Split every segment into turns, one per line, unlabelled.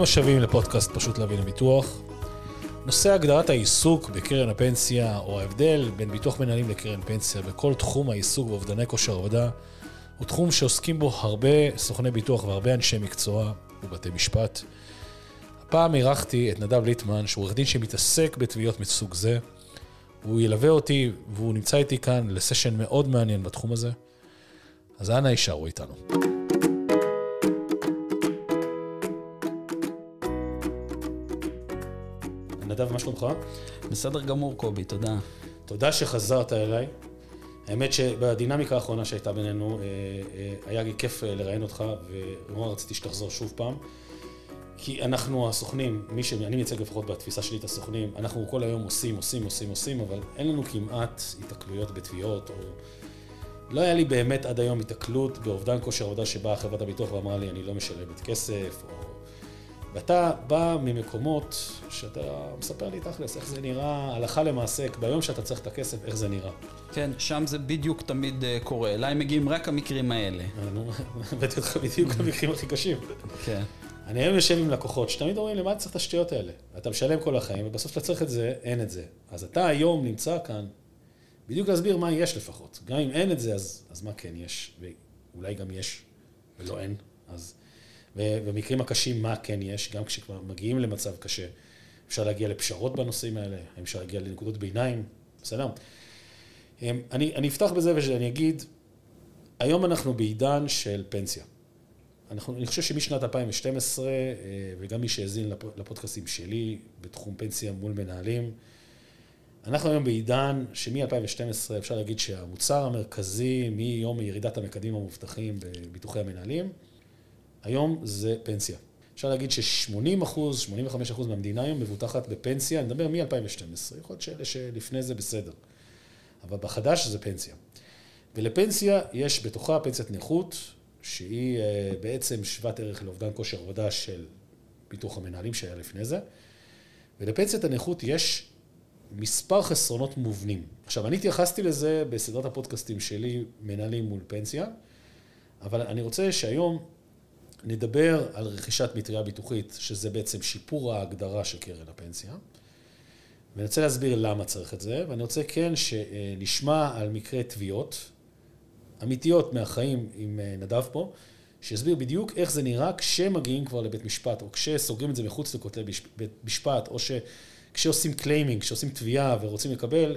השבים לפודקאסט פשוט להבין לביטוח. נושא הגדרת העיסוק בקרן הפנסיה, או ההבדל בין ביטוח מנהלים לקרן פנסיה בכל תחום העיסוק ואובדני כושר עבודה, הוא תחום שעוסקים בו הרבה סוכני ביטוח והרבה אנשי מקצוע ובתי משפט. הפעם אירחתי את נדב ליטמן, שהוא עורך דין שמתעסק בתביעות מסוג זה. הוא ילווה אותי והוא נמצא איתי כאן לסשן מאוד מעניין בתחום הזה. אז אנא יישארו איתנו. נדב, מה שלומך?
בסדר גמור, קובי, תודה.
תודה שחזרת אליי. האמת שבדינמיקה האחרונה שהייתה בינינו, היה לי כיף לראיין אותך, ומאוד רציתי שתחזור שוב פעם. כי אנחנו הסוכנים, אני מייצג לפחות בתפיסה שלי את הסוכנים, אנחנו כל היום עושים, אבל אין לנו כמעט התקלויות בתביעות, או לא היה לי באמת עד היום התקלות באובדן כושר עבודה שבאה חברת הביטוח ואמרה לי, אני לא משלמת כסף, ואתה בא ממקומות שאתה מספר לי תכלס, איך זה נראה, הלכה למעשה, ביום שאתה צריך את הכסף, איך זה נראה.
כן, שם זה בדיוק תמיד קורה. אליי מגיעים רק המקרים האלה.
הבאתי אותך בדיוק המקרים הכי קשים.
כן.
אני היום יושב עם לקוחות, שתמיד אומרים, למה אתה צריך את השטויות האלה? אתה משלם כל החיים, ובסוף אתה צריך את זה, אין את זה. אז אתה היום נמצא כאן, בדיוק להסביר מה יש לפחות. גם אם אין את זה, אז מה כן יש? ואולי גם יש, ולא אין. ובמקרים הקשים, מה כן יש? גם כשכבר מגיעים למצב קשה, אפשר להגיע לפשרות בנושאים האלה, אפשר להגיע לנקודות ביניים, בסדר? אני אפתח בזה ואני אגיד, היום אנחנו בעידן של פנסיה. אני חושב שמשנת 2012, וגם מי שהזין לפודקאסטים שלי, בתחום פנסיה מול מנהלים, אנחנו היום בעידן שמ-2012 אפשר להגיד שהמוצר המרכזי מיום ירידת המקדמים המובטחים בביטוחי המנהלים, היום זה פנסיה. אפשר להגיד ש80%, 85% מהמדינה היום מבוטחת בפנסיה, אני מדבר מ-2012, יכול להיות שאלה שלפני זה בסדר, אבל בחדש זה פנסיה. ולפנסיה יש בתוכה פנסיית נכות, שהיא בעצם שוות ערך לאובדן כושר עבודה של ביטוח המנהלים שהיה לפני זה, ולפנסיית הנכות יש מספר חסרונות מובנים. עכשיו, אני התייחסתי לזה בסדרת הפודקאסטים שלי, מנהלים מול פנסיה, אבל אני רוצה שהיום נדבר על רכישת מטריה ביטוחית, שזה בעצם שיפור ההגדרה של קרן הפנסיה, ואני רוצה להסביר למה צריך את זה, ואני רוצה כן שנשמע על מקרי תביעות אמיתיות מהחיים עם נדב פה, שיסביר בדיוק איך זה נראה כשמגיעים כבר לבית משפט, או כשסוגרים את זה מחוץ לכותלי בית משפט, או כשעושים קליימינג, כשעושים תביעה ורוצים לקבל,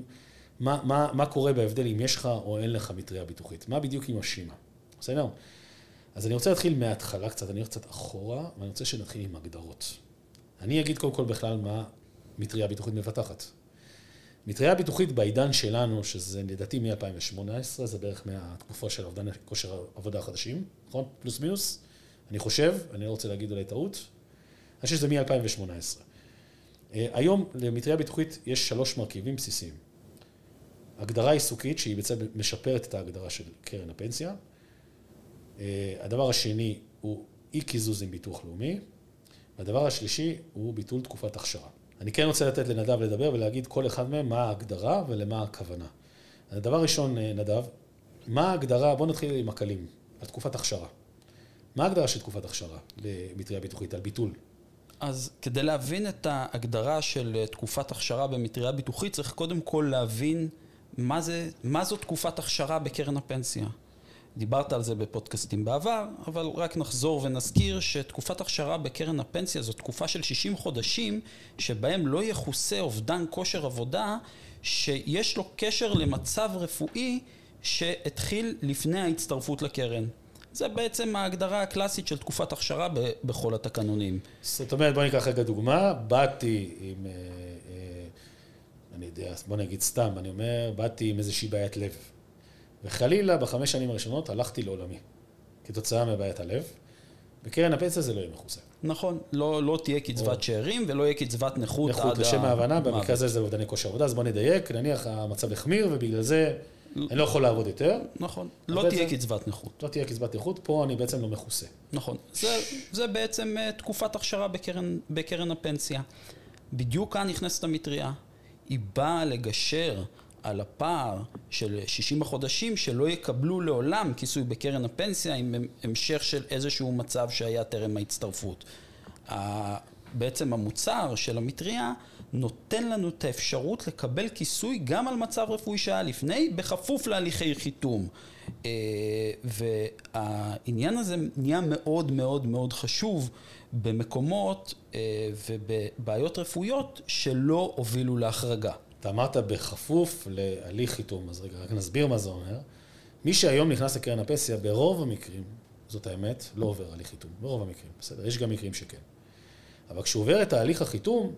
מה קורה בהבדל אם יש לך או אין לך מטריה ביטוחית? מה בדיוק עם השימה? בסדר? אז אני רוצה להתחיל מההתחלה קצת, אני רוצה קצת אחורה, ואני רוצה שנתחיל עם הגדרות. אני אגיד קודם כל בכלל מה מטריה ביטוחית מבטחת. מטריה ביטוחית בעידן שלנו, שזה לדעתי מ-2018, זה בערך מהתקופה של אובדן כושר עבודה חדשים, נכון? פלוס מינוס, אני חושב, אני לא רוצה להגיד אולי טעות, אני חושב שזה מ-2018. היום למטריה ביטוחית יש 3 מרכיבים בסיסיים. הגדרה עיסוקית, שהיא בעצם משפרת את ההגדרה של קרן הפנסיה. הדבר השני הוא אי קיזוז עם ביטוח לאומי, והדבר השלישי הוא ביטול תקופת הכשרה. אני כן רוצה לתת לנדב לדבר ולהגיד כל אחד מהם מה ההגדרה ולמה הכוונה. הדבר ראשון, נדב, מה ההגדרה, בוא נתחיל עם הקלים, על תקופת הכשרה. מה ההגדרה של תקופת הכשרה במטריה ביטוחית, על ביטול?
אז כדי להבין את ההגדרה של תקופת הכשרה במטריה ביטוחית, צריך קודם כל להבין מה זו תקופת הכשרה בקרן הפנסיה. דיברת על זה בפודקאסטים בעבר, אבל רק נחזור ונזכיר שתקופת הכשרה בקרן הפנסיה זו תקופה של 60 חודשים, שבהם לא יחוסה אובדן כושר עבודה, שיש לו קשר למצב רפואי שהתחיל לפני ההצטרפות לקרן. זה בעצם ההגדרה הקלאסית של תקופת הכשרה בכל התקנונים.
זאת אומרת, בוא ניקח רגע דוגמה, באתי עם, אני יודע, בוא נגיד סתם, אני אומר, באתי עם איזושהי בעיית לב. וחלילה, ב5 שנים הראשונות הלכתי לעולמי, כתוצאה מבעיית הלב. בקרן הפנסיה זה לא יהיה מכוסה.
נכון, לא תהיה קצבת שאירים ולא יהיה קצבת נכות עד
נכות לשם ההבנה, במקרה הזה זה אובדני כושר עבודה, אז בוא נדייק, נניח המצב החמיר ובגלל זה אני לא יכול לעבוד יותר.
נכון, לא תהיה קצבת נכות.
לא תהיה קצבת נכות, פה אני בעצם לא מכוסה.
נכון, זה בעצם תקופת הכשרה בקרן הפנסיה. בדיוק כאן נכנסת המטריה. היא באה לגשר על הפער של 60 החודשים שלא יקבלו לעולם כיסוי בקרן הפנסיה עם המשך של איזשהו מצב שהיה טרם ההצטרפות. בעצם המוצר של המטריה נותן לנו את האפשרות לקבל כיסוי גם על מצב רפואי שהיה לפני, בכפוף להליכי חיתום. והעניין הזה נהיה מאוד מאוד מאוד חשוב במקומות ובבעיות רפואיות שלא הובילו להחרגה.
אתה אמרת בכפוף להליך חיתום, אז רגע, רק נסביר מה זה אומר. מי שהיום נכנס לקרן הפנסיה, ברוב המקרים, זאת האמת, לא עובר הליך חיתום, ברוב המקרים, בסדר, יש גם מקרים שכן. אבל כשהוא עובר את ההליך החיתום,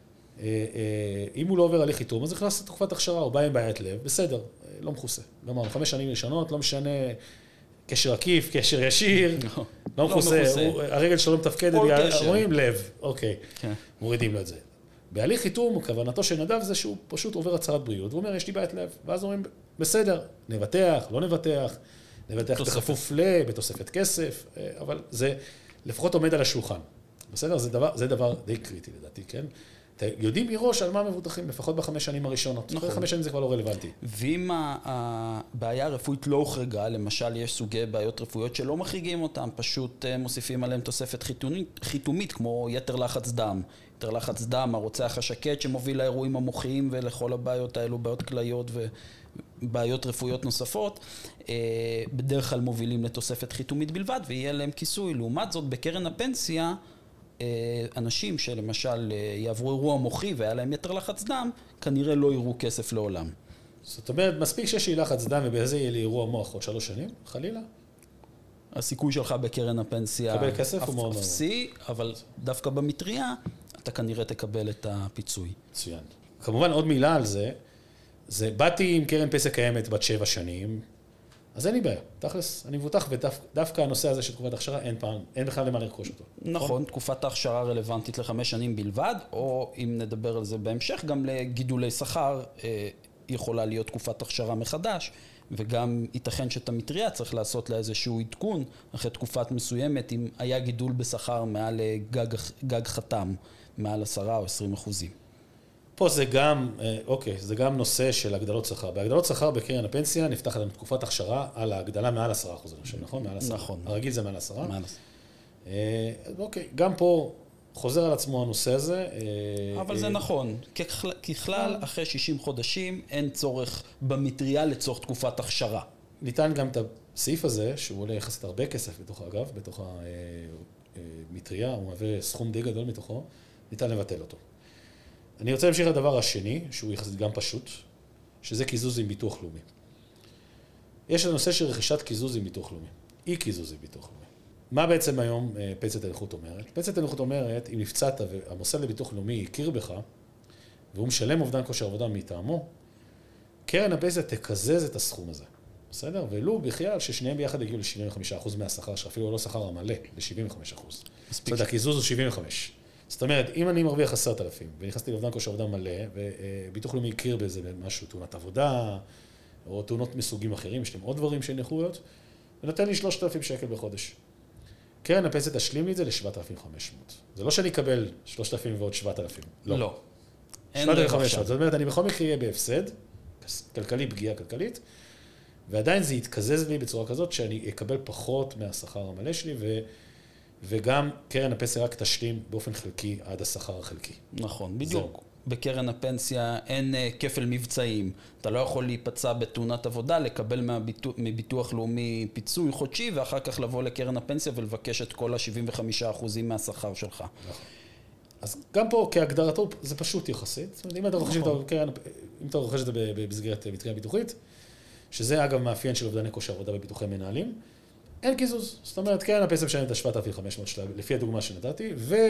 אם הוא לא עובר הליך חיתום, אז נכנס לתקופת הכשרה, הוא בא עם בעיית לב, בסדר, לא מכוסה. גמרנו, 5 שנים ראשונות, לא משנה, קשר עקיף, קשר ישיר, לא מכוסה, הרגל שלו מתפקדת, רואים לב, אוקיי, מורידים לו את זה. בהליך חיתום, כוונתו של נדב זה שהוא פשוט עובר הצהרת בריאות, הוא אומר, יש לי בעיית לב, ואז אומרים, בסדר, נבטח, לא נבטח, נבטח בכפוף בתוספת כסף, אבל זה לפחות עומד על השולחן. בסדר? זה דבר די קריטי לדעתי, כן? יודעים מראש על מה מבוטחים, לפחות ב5 שנים הראשונות. נכון. 5 שנים זה כבר לא רלוונטי.
ואם הבעיה הרפואית לא הוחרגה, למשל יש סוגי בעיות רפואיות שלא מחריגים אותם, פשוט מוסיפים עליהם תוספת חיתומית, כמו יתר לחץ דם. יתר לחץ דם, הרוצח השקט שמוביל לאירועים המוחיים ולכל הבעיות האלו, בעיות כליות ובעיות רפואיות נוספות, בדרך כלל מובילים לתוספת חיתומית בלבד, ויהיה להם כיסוי. לעומת זאת, בקרן הפנסיה, אנשים שלמשל יעברו אירוע מוחי והיה להם יתר לחץ דם, כנראה לא יראו כסף לעולם.
זאת אומרת, מספיק שיש לי לחץ דם ובזה יהיה לי אירוע מוח עוד 3 שנים, חלילה?
הסיכוי שלך בקרן הפנסיה
קבל כסף הוא מאוד
אפסי, אבל דווקא במטריה אתה כנראה תקבל את הפיצוי.
מצוין. כמובן עוד מילה על זה באתי עם קרן פנסיה קיימת בת 7 שנים, אז אין לי בעיה. תכלס, אני מבוטח, ודווקא הנושא הזה של תקופת הכשרה, אין בכלל למה לרכוש אותו.
נכון, תקופת ההכשרה רלוונטית ל5 שנים בלבד, או אם נדבר על זה בהמשך, גם לגידולי שכר יכולה להיות תקופת הכשרה מחדש, וגם ייתכן שאת המטריה צריך לעשות לה איזשהו עדכון, אחרי תקופת מסוימת, אם היה גידול בשכר מעל גג חתם, מעל 10 או 20%.
פה זה גם, זה גם נושא של הגדלות שכר. בהגדלות שכר בקרן הפנסיה נפתחת לנו תקופת הכשרה על ההגדלה מעל 10%, אני חושב, נכון? מעל 10.
נכון.
הרגיל זה מעל 10. גם פה חוזר על עצמו הנושא הזה.
אבל זה נכון. ככלל, אחרי 60 חודשים אין צורך במטריה לצורך תקופת הכשרה.
ניתן גם את הסעיף הזה, שהוא עולה יחסית הרבה כסף בתוך האגב, בתוך המטריה, הוא מהווה סכום די גדול מתוכו, ניתן לבטל אותו. אני רוצה להמשיך לדבר השני, שהוא יחסית גם פשוט, שזה קיזוז עם ביטוח לאומי. יש הנושא של רכישת קיזוז עם ביטוח לאומי. אי קיזוז עם ביטוח לאומי. מה בעצם היום פנסיית הנכות אומרת? פנסיית הנכות אומרת, אם נפצעת והמוסד לביטוח לאומי הכיר בך, והוא משלם אובדן כושר עבודה מטעמו, קרן הפנסיה תקזז את הסכום הזה. בסדר? ולו בכלל ששניהם ביחד הגיעו ל-75% מהשכר, שאפילו לא שכר המלא, ל-75%. זאת אומרת, הקיזוז הוא 75%. זאת אומרת, אם אני מרוויח 10,000 ונכנסתי לאובדן כושר עבודה מלא, וביטוח לאומי הכיר בזה במשהו, תאונת עבודה, או תאונות מסוגים אחרים, יש להם עוד דברים של נכויות, ונותן לי 3,000 שקל בחודש. קרן הפנסיה תשלים לי את זה ל-7,500. זה לא שאני אקבל 3,000 ועוד 7,000. לא. 7,500. זאת אומרת, אני בכל מקרה אהיה בהפסד, כלכלי, פגיעה כלכלית, ועדיין זה יתקזז לי בצורה כזאת שאני אקבל פחות מהשכר המלא שלי, וגם קרן הפנסיה רק תשלים באופן חלקי עד השכר החלקי.
נכון, בדיוק. בקרן הפנסיה אין כפל מבצעים. אתה לא יכול להיפצע בתאונת עבודה, לקבל מביטוח לאומי פיצוי חודשי, ואחר כך לבוא לקרן הפנסיה ולבקש את כל ה-75% מהשכר שלך.
נכון. אז גם פה כהגדרתו זה פשוט יחסית. אם אתה רוכש את זה במסגרת מטריה ביטוחית, שזה אגב מאפיין של אובדני כושר עבודה בביטוחי מנהלים, אין קיזוז. זאת אומרת, קרן הפנסיה משלם את ה-7,500 שלה, לפי הדוגמה שנתתי,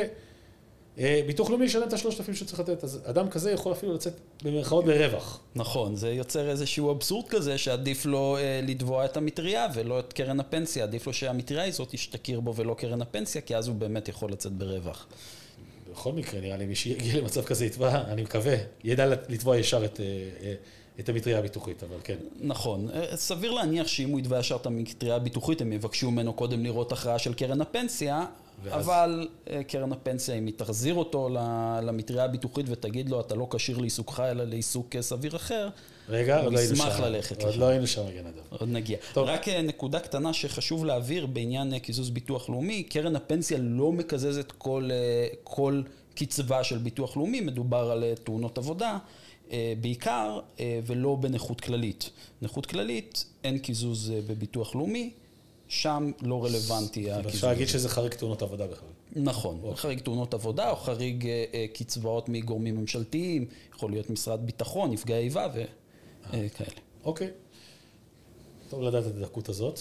וביטוח לאומי ישלם את ה-3,000 שצריך לתת. אז אדם כזה יכול אפילו לצאת במרכאות ברווח.
נכון, זה יוצר איזשהו אבסורד כזה, שעדיף לו לתבוע את המטריה ולא את קרן הפנסיה. עדיף לו שהמטריה היא זאת תשתכיר בו ולא קרן הפנסיה, כי אז הוא באמת יכול לצאת ברווח.
בכל מקרה, נראה לי, מי שיגיע למצב כזה יתבע, אני מקווה, ידע לתבוע ישר את המטריה הביטוחית, אבל כן.
נכון. סביר להניח שאם הוא יתבע ישר את המטריה הביטוחית, הם יבקשו ממנו קודם לראות הכרעה של קרן הפנסיה, אבל קרן הפנסיה, אם היא תחזיר אותו למטריה הביטוחית ותגיד לו, אתה לא כשיר לעיסוקך, אלא לעיסוק סביר אחר,
רגע,
הוא ישמח ללכת.
עוד לא היינו שם, רגע נדב.
עוד נגיע. רק נקודה קטנה שחשוב להעביר בעניין קיזוז ביטוח לאומי, קרן הפנסיה לא מקזזת כל קצבה של ביטוח לאומי, מדובר על תאונות עבודה, בעיקר, ולא בנכות כללית. נכות כללית, אין קיזוז בביטוח לאומי, שם לא רלוונטי הקיזוז.
אפשר להגיד שזה חריג תאונות עבודה בכלל.
נכון, חריג תאונות עבודה או חריג קצבאות מגורמים ממשלתיים, יכול להיות משרד ביטחון, נפגעי איבה וכאלה.
אוקיי. טוב לדעת את הדקות הזאת.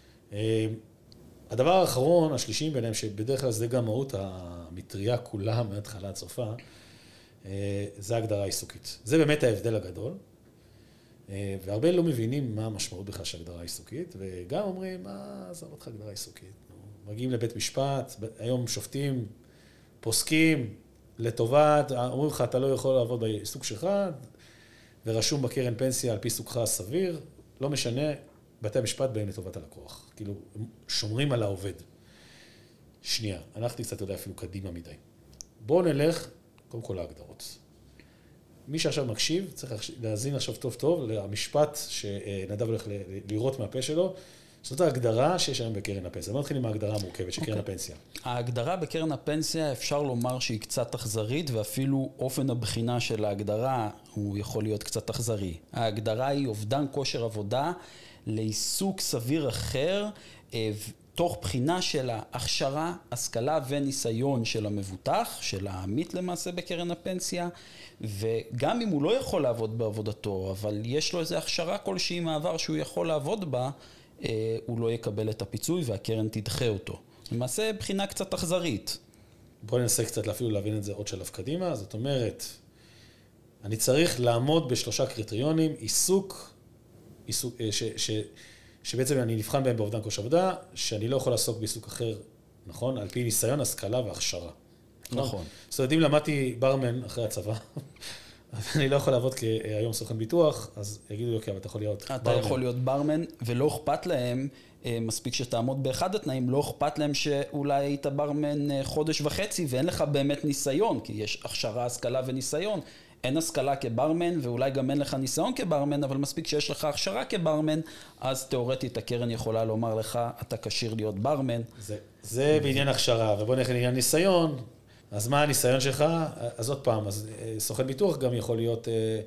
הדבר האחרון, השלישי ביניהם, שבדרך כלל זה גם מהות המטריה כולה מההתחלה עד סופה, זה ההגדרה העיסוקית. זה באמת ההבדל הגדול. והרבה לא מבינים מה המשמעות בכלל של הגדרה עיסוקית, וגם אומרים, עזוב אותך הגדרה עיסוקית. מגיעים לבית משפט, היום שופטים, פוסקים, לטובת, אומרים לך, אתה לא יכול לעבוד בעיסוק שלך, ורשום בקרן פנסיה על פי עיסוקך הסביר, לא משנה, בתי המשפט באים לטובת הלקוח. כאילו, שומרים על העובד. שנייה, הלכתי קצת יודע אפילו קדימה מדי. בואו נלך, קודם כל להגדרות. מי שעכשיו מקשיב, צריך להאזין עכשיו טוב טוב למשפט שנדב הולך לראות מהפה שלו. זאת ההגדרה שיש היום בקרן הפנסיה. בוא נתחיל עם ההגדרה המורכבת של קרן הפנסיה.
ההגדרה בקרן הפנסיה אפשר לומר שהיא קצת אכזרית, ואפילו אופן הבחינה של ההגדרה הוא יכול להיות קצת אכזרי. ההגדרה היא אובדן כושר עבודה לעיסוק סביר אחר, תוך בחינה של ההכשרה, השכלה וניסיון של המבוטח, של העמית למעשה בקרן הפנסיה, וגם אם הוא לא יכול לעבוד בעבודתו, אבל יש לו איזו הכשרה כלשהי מעבר שהוא יכול לעבוד בה, הוא לא יקבל את הפיצוי והקרן תדחה אותו. למעשה בחינה קצת אכזרית.
בואו ננסה קצת אפילו להבין את זה עוד שלב קדימה. זאת אומרת, אני צריך לעמוד בשלושה קריטריונים, עיסוק שבעצם אני נבחן בהם באובדן כושר עבודה, שאני לא יכול לעסוק בעיסוק אחר, נכון? על פי ניסיון, השכלה והכשרה.
נכון.
זאת אומרת, אם למדתי ברמן אחרי הצבא, אז אני לא יכול לעבוד כהיום סוכן ביטוח, אז יגידו לי, אוקיי, אבל אתה יכול להיות ברמן.
אתה יכול להיות ברמן, ולא אכפת להם, מספיק שתעמוד באחד התנאים, לא אכפת להם שאולי היית ברמן חודש וחצי, ואין לך באמת ניסיון, כי יש הכשרה, השכלה וניסיון. אין השכלה כברמן, ואולי גם אין לך ניסיון כברמן, אבל מספיק שיש לך הכשרה כברמן, אז תיאורטית הקרן יכולה לומר לך, אתה כשיר להיות ברמן.
זה בעניין הכשרה, ובוא נלך לעניין ניסיון. אז מה הניסיון שלך? אז עוד פעם, אז סוכן ביטוח גם יכול להיות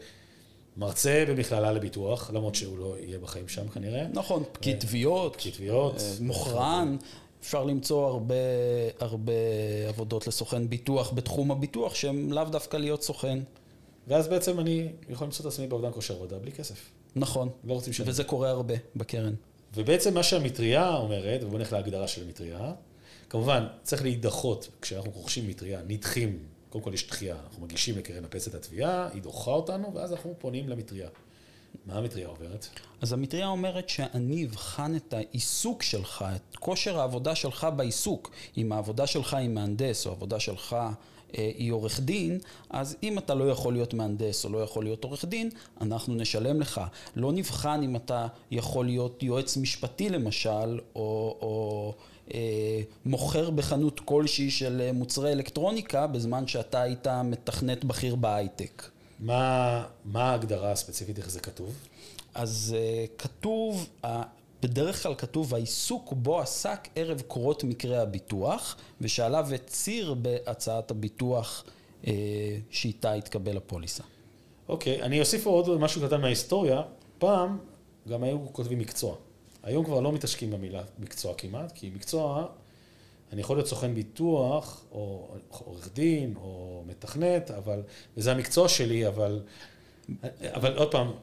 מרצה במכללה לביטוח, למרות שהוא לא יהיה בחיים שם כנראה.
נכון, פקיד תביעות, מוכרן. אפשר למצוא הרבה עבודות לסוכן ביטוח בתחום הביטוח, שהם לאו דווקא להיות סוכן.
ואז בעצם אני יכול למצוא את עצמי באובדן כושר עבודה בלי כסף.
נכון,
לא רוצים שאני.
וזה קורה הרבה בקרן.
ובעצם מה שהמטריה אומרת, ובוא נלך להגדרה של המטריה, כמובן צריך להידחות, כשאנחנו רוכשים מטריה, נדחים, קודם כל יש דחייה, אנחנו מגישים לקרן הפנסיה את התביעה, היא דוחה אותנו, ואז אנחנו פונים למטריה. מה המטריה אומרת?
אז המטריה אומרת שאני אבחן את העיסוק שלך, את כושר העבודה שלך בעיסוק. אם העבודה שלך היא מהנדס, או העבודה שלך היא עורך דין, אז אם אתה לא יכול להיות מהנדס או לא יכול להיות עורך דין, אנחנו נשלם לך. לא נבחן אם אתה יכול להיות יועץ משפטי למשל, או מוכר בחנות כלשהי של מוצרי אלקטרוניקה, בזמן שאתה היית מתכנת בכיר בהייטק.
מה ההגדרה הספציפית, איך זה כתוב?
אז כתוב, בדרך כלל כתוב, העיסוק בו עסק ערב קורות מקרה הביטוח, ושעליו הציר בהצעת הביטוח שאיתה התקבל הפוליסה.
אוקיי, אני אוסיף עוד משהו קטן מההיסטוריה. פעם גם היו כותבים מקצוע. היום כבר לא מתעסקים במילה מקצוע כמעט, כי מקצוע, אני יכול להיות סוכן ביטוח, או עורך דין, או מתכנת, וזה המקצוע שלי, אבל עוד פעם,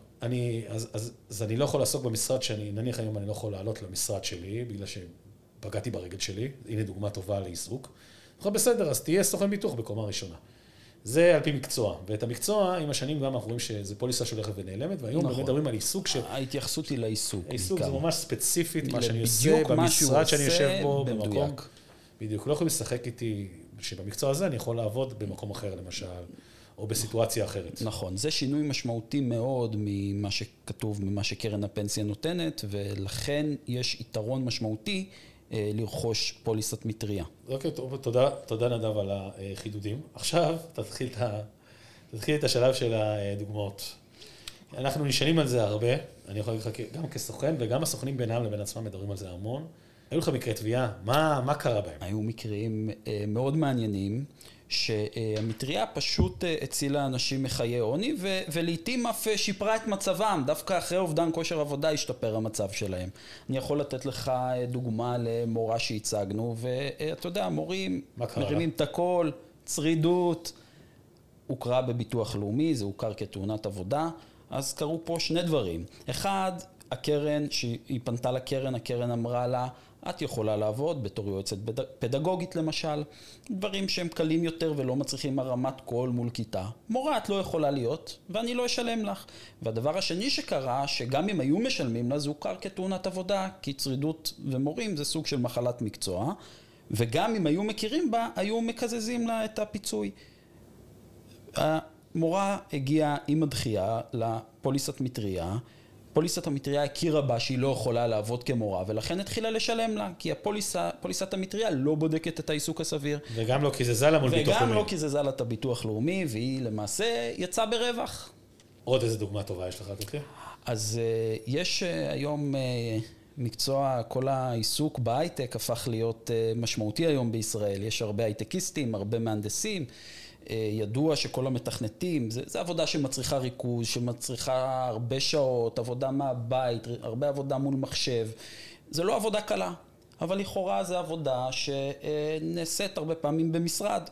אז אני לא יכול לעסוק במשרד שאני, נניח היום אני לא יכול לעלות למשרד שלי, בגלל שפגעתי ברגל שלי, הנה דוגמה טובה לעיסוק. בסדר, אז תהיה סוכן ביטוח בקומה ראשונה. זה על פי מקצוע, ואת המקצוע, עם השנים גם אנחנו רואים שזה פוליסה שהולכת ונעלמת, והיום באמת מדברים על עיסוק
ההתייחסות היא לעיסוק.
העיסוק זה ממש ספציפית, מה שאני עושה במשרד שאני יושב בו, במקום. בדיוק, לא יכולים לשחק איתי, שבמקצוע הזה אני יכול לעבוד במקום אחר למשל, או בסיטואציה אחרת.
נכון, זה שינוי משמעותי מאוד ממה שכתוב, ממה שקרן הפנסיה נותנת, ולכן יש יתרון משמעותי לרכוש פוליסת מטריה.
אוקיי, טוב, תודה נדב על החידודים. עכשיו תתחיל את השלב של הדוגמאות. אנחנו נשענים על זה הרבה, אני יכול להגיד לך גם כסוכן, וגם הסוכנים בינם לבין עצמם מדברים על זה המון. היו לך מקרי תביעה, מה קרה בהם?
היו מקרים מאוד מעניינים, שהמטריה פשוט הצילה אנשים מחיי עוני, ולעיתים אף שיפרה את מצבם, דווקא אחרי אובדן כושר עבודה השתפר המצב שלהם. אני יכול לתת לך דוגמה למורה שהצגנו, ואתה יודע, מורים מרימים את הכל, צרידות, הוכרה בביטוח לאומי, זה הוכר כתאונת עבודה, אז קרו פה שני דברים. אחד, הקרן, שהיא פנתה לקרן, הקרן אמרה לה, את יכולה לעבוד בתור יועצת פדגוגית למשל, דברים שהם קלים יותר ולא מצריכים הרמת קול מול כיתה. מורה את לא יכולה להיות ואני לא אשלם לך. והדבר השני שקרה, שגם אם היו משלמים לה, זה הוכר כתאונת עבודה, כי צרידות ומורים זה סוג של מחלת מקצוע, וגם אם היו מכירים בה, היו מקזזים לה את הפיצוי. המורה הגיעה עם הדחייה לפוליסת מטריה, פוליסת המטריה הכירה בה שהיא לא יכולה לעבוד כמורה, ולכן התחילה לשלם לה, כי פוליסת המטריה לא בודקת את העיסוק הסביר.
וגם לא קיזזה לה מול ביטוח לאומי.
וגם לא קיזזה לה את הביטוח לאומי, והיא למעשה יצאה ברווח.
עוד איזה דוגמה טובה יש לך, תקריא?
אז יש היום מקצוע, כל העיסוק בהייטק הפך להיות משמעותי היום בישראל. יש הרבה הייטקיסטים, הרבה מהנדסים. ידוע שכל המתכנתים, זה עבודה שמצריכה ריכוז, שמצריכה הרבה שעות, עבודה מהבית, הרבה עבודה מול מחשב. זה לא עבודה קלה, אבל לכאורה זה עבודה שנעשית הרבה פעמים במשרד.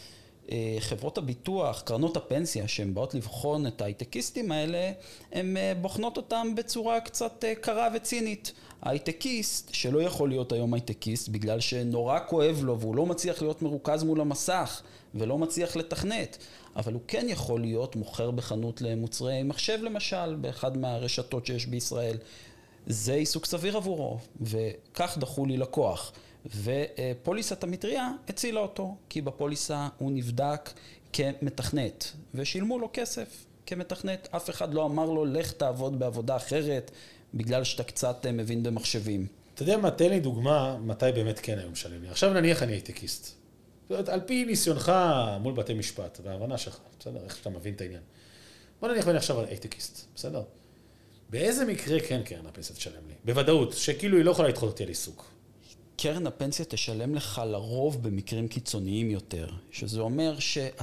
חברות הביטוח, קרנות הפנסיה, שהן באות לבחון את ההייטקיסטים האלה, הן בוחנות אותם בצורה קצת קרה וצינית. ההייטקיסט, שלא יכול להיות היום הייטקיסט, בגלל שנורא כואב לו והוא לא מצליח להיות מרוכז מול המסך, ולא מצליח לתכנת, אבל הוא כן יכול להיות מוכר בחנות למוצרי מחשב למשל, באחד מהרשתות שיש בישראל. זה עיסוק סביר עבורו, וכך דחו לי לקוח. ופוליסת המטריה הצילה אותו, כי בפוליסה הוא נבדק כמתכנת, ושילמו לו כסף כמתכנת. אף אחד לא אמר לו, לך תעבוד בעבודה אחרת, בגלל שאתה קצת מבין במחשבים.
אתה יודע מה, תן לי דוגמה, מתי באמת כן היום משלם לי. עכשיו נניח אני הייטקיסט. על פי ניסיונך מול בתי משפט, וההבנה שלך, בסדר, איך שאתה מבין את העניין. בוא נניח ואני עכשיו הייטקיסט, בסדר? באיזה מקרה כן קרן הפנסיה תשלם לי? בוודאות, שכאילו היא לא יכולה לדחות אותי על עיסוק.
קרן הפנסיה תשלם לך לרוב במקרים קיצוניים יותר, שזה אומר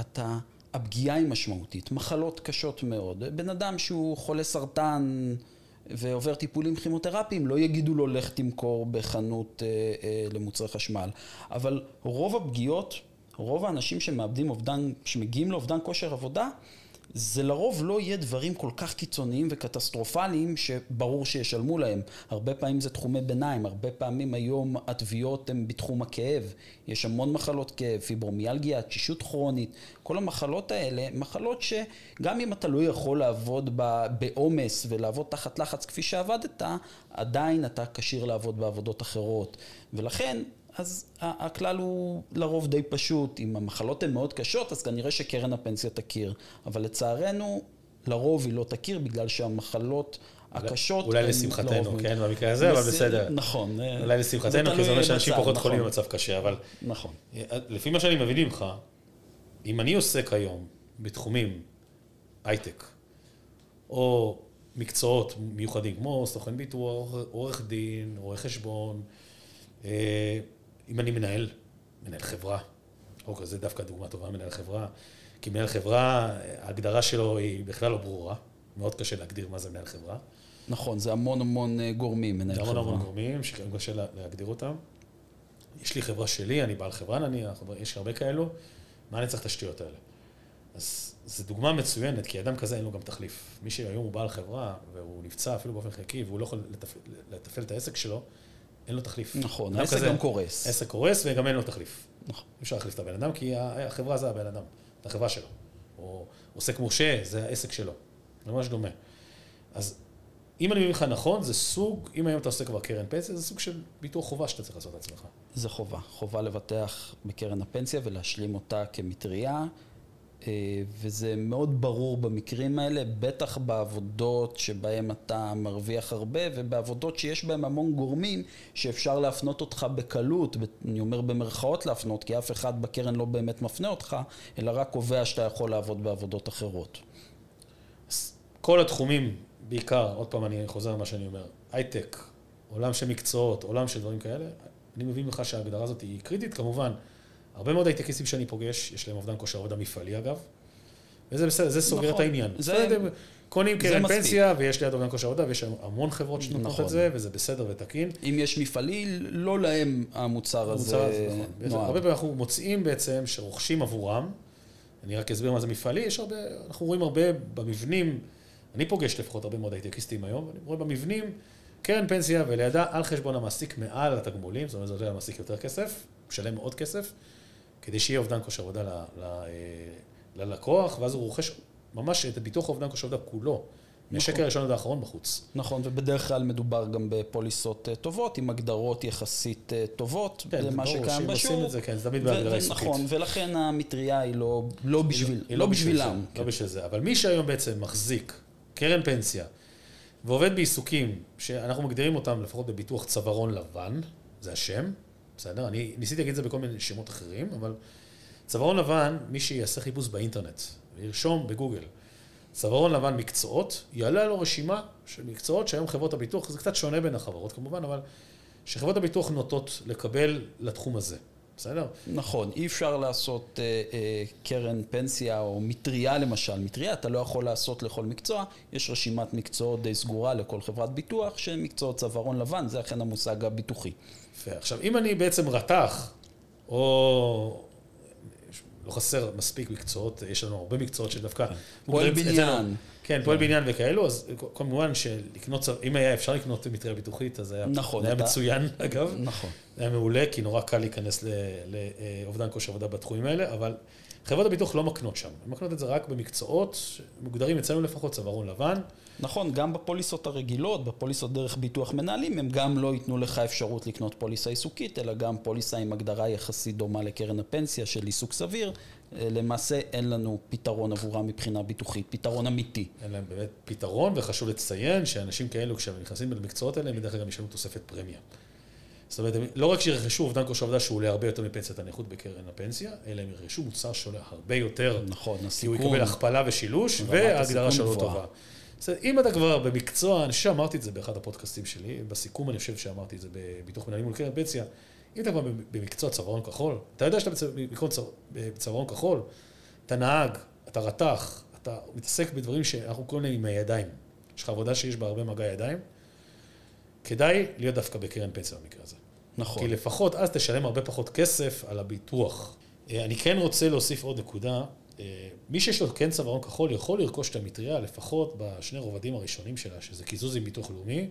הפגיעה היא משמעותית, מחלות קשות מאוד. בן אדם שהוא חולה סרטן ועובר טיפולים כימותרפיים, לא יגידו לו לך תמכור בחנות למוצרי חשמל. אבל רוב הפגיעות, רוב האנשים שמגיעים לאובדן כושר עבודה, זה לרוב לא יהיה דברים כל כך קיצוניים וקטסטרופליים שברור שישלמו להם. הרבה פעמים זה תחומי ביניים, הרבה פעמים היום התביעות הן בתחום הכאב. יש המון מחלות כאב, פיברומיאלגיה, תשישות כרונית. כל המחלות האלה, מחלות שגם אם אתה לא יכול לעבוד בעומס ולעבוד תחת לחץ כפי שעבדת, עדיין אתה כשיר לעבוד בעבודות אחרות. ולכן אז הכלל הוא לרוב די פשוט. אם המחלות הן מאוד קשות, אז כנראה שקרן הפנסיה תכיר. אבל לצערנו, לרוב היא לא תכיר, בגלל שהמחלות הקשות...
אולי לשמחתנו, כן, במקרה הזה, אבל בסדר.
נכון.
אולי לשמחתנו, כי זה אומר שאנשים פחות חולים במצב קשה, אבל...
נכון.
לפי מה שאני מבין ממך, אם אני עוסק היום בתחומים הייטק, או מקצועות מיוחדים, כמו סוכן ביטוח, עורך דין, עורך חשבון, אם אני מנהל חברה, אוקיי, זה דווקא דוגמה טובה, מנהל חברה, כי מנהל חברה, ההגדרה שלו היא בכלל לא ברורה, מאוד קשה להגדיר מה זה מנהל חברה.
נכון, זה המון גורמים, מנהל חברה.
זה המון גורמים שקשה להגדיר אותם. יש לי חברה שלי, אני בעל חברה נניח, יש הרבה כאלו, מה אני צריך את השטויות האלה? אז זו דוגמה מצוינת, כי אדם כזה אין לו גם תחליף. מי שהיום הוא בעל חברה, והוא נפצע אפילו באופן חלקי, והוא לא יכול לתפעל את העסק שלו, אין לו תחליף.
נכון, העסק גם קורס.
העסק קורס וגם אין לו תחליף.
נכון.
אפשר להחליף את הבן אדם, כי החברה זה הבן אדם, את החברה שלו. או עוסק מורשה, זה העסק שלו. זה ממש דומה. אז אם אני מבין לך נכון, זה סוג, אם היום אתה עושה כבר קרן פנסיה, זה סוג של ביטוח חובה שאתה צריך לעשות לעצמך.
זה חובה. חובה לבטח בקרן הפנסיה ולהשלים אותה כמטריה. וזה מאוד ברור במקרים האלה, בטח בעבודות שבהם אתה מרוויח הרבה, ובעבודות שיש בהם המון גורמים שאפשר להפנות אותך בקלות, אני אומר במרכאות להפנות, כי אף אחד בקרן לא באמת מפנה אותך, אלא רק קובע שאתה יכול לעבוד בעבודות אחרות.
כל התחומים, בעיקר, עוד פעם אני חוזר על מה שאני אומר, הייטק, עולם של מקצועות, עולם של דברים כאלה, אני מבין לך שההגדרה הזאת היא קריטית, כמובן, הרבה מאוד הייטקיסטים שאני פוגש, יש להם אובדן כושר עבודה מפעלי אגב, וזה בסדר, זה סוגר את העניין. קונים קרן פנסיה, ויש ליד אובדן כושר עבודה, ויש המון חברות שנותנות את זה, וזה בסדר ותקין.
אם יש מפעלי, לא להם המוצר הזה נועד.
הרבה פעמים אנחנו מוצאים בעצם שרוכשים עבורם, אני רק אסביר מה זה מפעלי, אנחנו רואים הרבה במבנים, אני פוגש לפחות הרבה מאוד הייטקיסטים היום, ואני רואה במבנים קרן פנסיה ולידה על חשבון המעסיק מעל התגמולים, זאת אומרת, זה עולה למעסיק יותר כסף, משלם מאוד כסף, כדי שיהיה אובדן כושר עבודה ללקוח, ואז הוא רוכש ממש את ביטוח אובדן כושר עבודה כולו, מהשקל הראשון עד האחרון בחוץ.
נכון, ובדרך כלל מדובר גם בפוליסות טובות, עם הגדרות יחסית טובות, למה שקיים בשוק.
עושים את זה, כן, זה תמיד בהגדרה עסקית.
נכון, ולכן המטריה היא לא בשבילם.
לא בשביל זה, אבל מי שהיום בעצם מחזיק קרן פנסיה, ועובד בעיסוקים שאנחנו מגדירים אותם לפחות בביטוח צווארון לבן, זה השם, בסדר? אני ניסיתי להגיד את זה בכל מיני שמות אחרים, אבל צווארון לבן, מי שיעשה חיפוש באינטרנט, וירשום בגוגל, צווארון לבן מקצועות, יעלה לו רשימה של מקצועות שהיום חברות הביטוח, זה קצת שונה בין החברות כמובן, אבל שחברות הביטוח נוטות לקבל לתחום הזה. בסדר?
נכון, אי אפשר לעשות קרן פנסיה או מטריה למשל. מטריה אתה לא יכול לעשות לכל מקצוע, יש רשימת מקצועות די סגורה לכל חברת ביטוח, שמקצועות צווארון לבן, זה אכן המושג הביטוחי.
עכשיו, אם אני בעצם רתח, או לא חסר מספיק מקצועות, יש לנו הרבה מקצועות שדווקא...
פועל בניין.
כן, פועל בניין וכאלו, אז כמובן שלקנות, אם היה אפשר לקנות מטריה ביטוחית, אז היה מצוין, אגב.
נכון.
היה מעולה, כי נורא קל להיכנס לאובדן כושר עבודה בתחומים האלה, אבל חברות הביטוח לא מקנות שם. הן מקנות את זה רק במקצועות שמוגדרים אצלנו לפחות צווארון לבן.
נכון, גם בפוליסות הרגילות, בפוליסות דרך ביטוח מנהלים, הם גם לא ייתנו לך אפשרות לקנות פוליסה עיסוקית, אלא גם פוליסה עם הגדרה יחסית דומה לקרן הפנסיה של עיסוק סביר. למעשה אין לנו פתרון עבורם מבחינה ביטוחית, פתרון אמיתי.
אין להם באמת פתרון, וחשוב לציין שאנשים כאלו, כשהם נכנסים למקצועות האלה, הם בדרך כלל גם ישלמו תוספת פרמיה. זאת אומרת, לא רק שירכשו אובדן כושר עבודה שהוא עולה הרבה יותר מפנסיית הנכות בקרן הפנסיה, אלא הם ירכשו מוצר שעולה הרבה יותר,
נכון,
כי הוא יקבל הכפלה ושילוש, וההגדרה שלו טובה. זאת אומרת, אם אתה כבר במקצוע, אני חושב שאמרתי את זה באחד הפודקאסטים שלי, בסיכום אני חושב שאמרתי את זה בביטוח מנהלים מול קרן פנסיה, אם אתה כבר במקצוע צווארון כחול, אתה יודע שאתה בצווארון כחול, אתה נהג, אתה רתח, אתה מתעסק בדברים שאנחנו קוראים להם עם הידיים. יש לך עבודה שיש בה הרבה מגע ידיים, כדאי להיות דווקא בקרן פנסיה במקרה הזה.
נכון.
כי לפחות אז תשלם הרבה פחות כסף על הביטוח. אני כן רוצה להוסיף עוד נקודה. מי שיש לו כן צווארון כחול יכול לרכוש את המטריה לפחות בשני רובדים הראשונים שלה, שזה קיזוז עם ביטוח לאומי,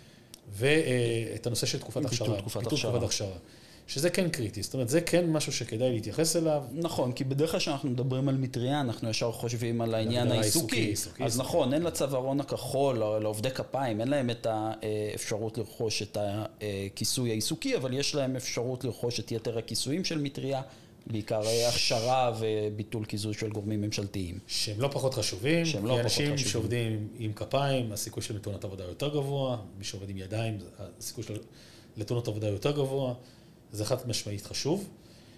ואת הנושא של תקופת הכשרה. ביטול תקופת הכשרה. שזה כן קריטי, זאת אומרת, זה כן משהו שכדאי להתייחס אליו.
נכון, כי בדרך כלל כשאנחנו מדברים על מטריה, אנחנו ישר חושבים על העניין העיסוקי. אז נכון, אין לצווארון הכחול, לעובדי כפיים, אין להם את האפשרות לרכוש את הכיסוי העיסוקי, אבל יש להם אפשרות לרכוש את יתר הכיסויים של מטריה, בעיקר הכשרה וביטול קיזוז של גורמים ממשלתיים.
שהם לא פחות חשובים, כי אנשים שעובדים עם כפיים, הסיכוי של תאונת עבודה יותר גבוה, מי שעובד עם ידיים, הסיכוי של לתאונות עבודה יותר גבוה. זה חד משמעית חשוב.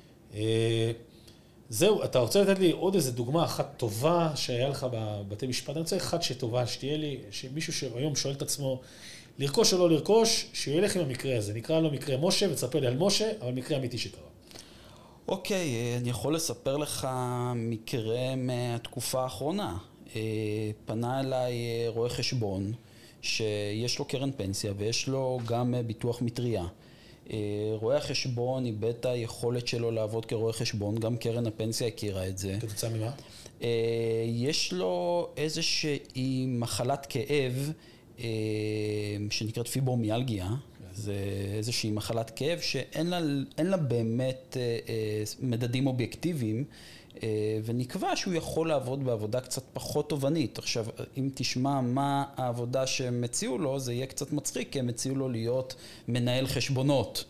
זהו, אתה רוצה לתת לי עוד איזו דוגמה אחת טובה שהיה לך בבתי משפט? אני רוצה אחת שטובה, שתהיה לי, שמישהו שהיום שואל את עצמו, לרכוש או לא לרכוש, שילך עם המקרה הזה. נקרא לו מקרה משה, ותספר לי על משה, אבל מקרה אמיתי שקרה.
אוקיי, אני יכול לספר לך מקרה מהתקופה האחרונה. פנה אליי רואה חשבון, שיש לו קרן פנסיה, ויש לו גם ביטוח מטריה. רואה החשבון איבד את היכולת שלו לעבוד כרואה חשבון, גם קרן הפנסיה הכירה את זה.
כתוצאה ממה?
יש לו איזושהי מחלת כאב שנקראת פיברומיאלגיה, זה איזושהי מחלת כאב שאין לה באמת מדדים אובייקטיביים, ונקבע שהוא יכול לעבוד בעבודה קצת פחות תובענית. עכשיו, אם תשמע מה העבודה שהם הציעו לו, זה יהיה קצת מצחיק, כי הם הציעו לו להיות מנהל חשבונות.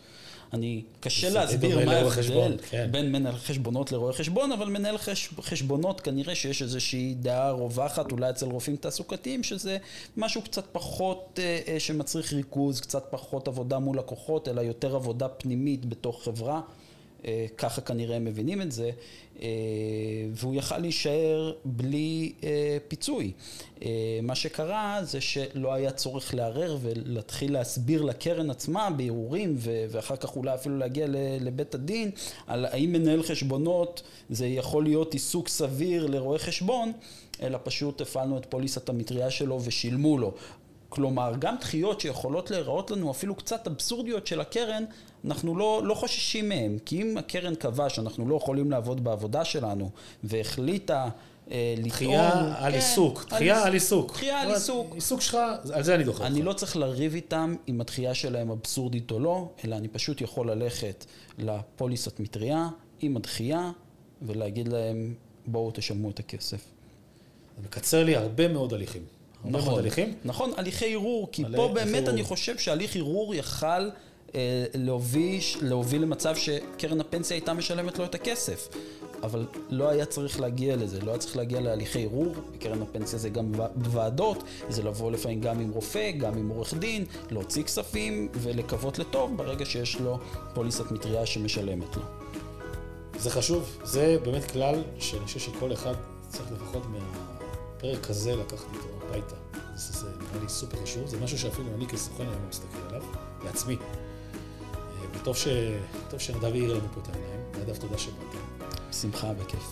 קשה להסביר מה ההבדל
כן.
בין מנהל חשבונות לרואה חשבון, אבל מנהל חשבונות כנראה שיש איזושהי דעה רווחת, אולי אצל רופאים תעסוקתיים, שזה משהו קצת פחות שמצריך ריכוז, קצת פחות עבודה מול לקוחות, אלא יותר עבודה פנימית בתוך חברה. ככה כנראה הם מבינים את זה, והוא יכל להישאר בלי פיצוי. מה שקרה זה שלא היה צורך לערער ולהתחיל להסביר לקרן עצמה בערעורים, ואחר כך אולי אפילו להגיע לבית הדין, על האם מנהל חשבונות זה יכול להיות עיסוק סביר לרואה חשבון, אלא פשוט הפעלנו את פוליסת המטריה שלו ושילמו לו. כלומר, גם דחיות שיכולות להיראות לנו אפילו קצת אבסורדיות של הקרן, אנחנו לא חוששים מהם, כי אם הקרן קבעה שאנחנו לא יכולים לעבוד בעבודה שלנו, והחליטה לטעון...
דחייה על עיסוק, דחייה על עיסוק.
דחייה על עיסוק.
עיסוק שלך, על זה אני דוחה.
אני לא צריך לריב איתם אם הדחייה שלהם אבסורדית או לא, אלא אני פשוט יכול ללכת לפוליסת מטריה עם הדחייה, ולהגיד להם, בואו תשלמו את הכסף.
זה מקצר לי הרבה מאוד הליכים.
נכון, הליכי ערעור, כי פה באמת אני חושב שהליך ערעור יכל להוביל למצב שקרן הפנסיה הייתה משלמת לו את הכסף. אבל לא היה צריך להגיע לזה, לא היה צריך להגיע להליכי ערעור, בקרן הפנסיה זה גם בוועדות, זה לבוא לפעמים גם עם רופא, גם עם עורך דין, להוציא כספים ולקוות לטוב ברגע שיש לו פוליסת מטריה שמשלמת לו.
זה חשוב, זה באמת כלל שאני חושב שכל אחד צריך לפחות מהפרק הזה לקחת איתו הביתה. זה נראה לי סופר חשוב, זה משהו שאפילו אני כסוכן היום מסתכל עליו, לעצמי. וטוב שנדב העיר לנו פה את העיניים, נדב תודה שבאתם.
שמחה בכיף.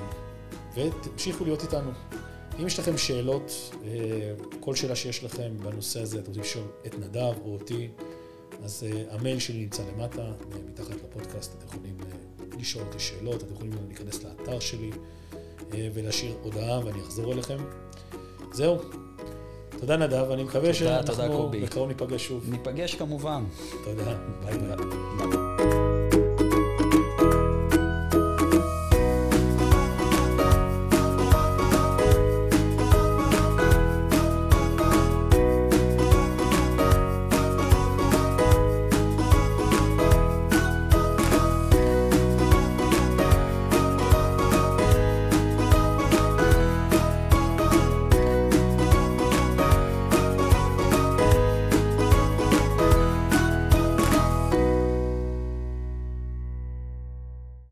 ותמשיכו להיות איתנו. אם יש לכם שאלות, כל שאלה שיש לכם בנושא הזה, אתם רוצים לשאול את נדב או אותי, אז המייל שלי נמצא למטה, מתחת לפודקאסט, אתם יכולים לשאול אותי שאלות, אתם יכולים להיכנס לאתר שלי ולהשאיר הודעה ואני אחזור אליכם. זהו. תודה נדב, אני מקווה שאנחנו בקרוב ניפגש שוב.
ניפגש כמובן.
תודה, ביי ביי.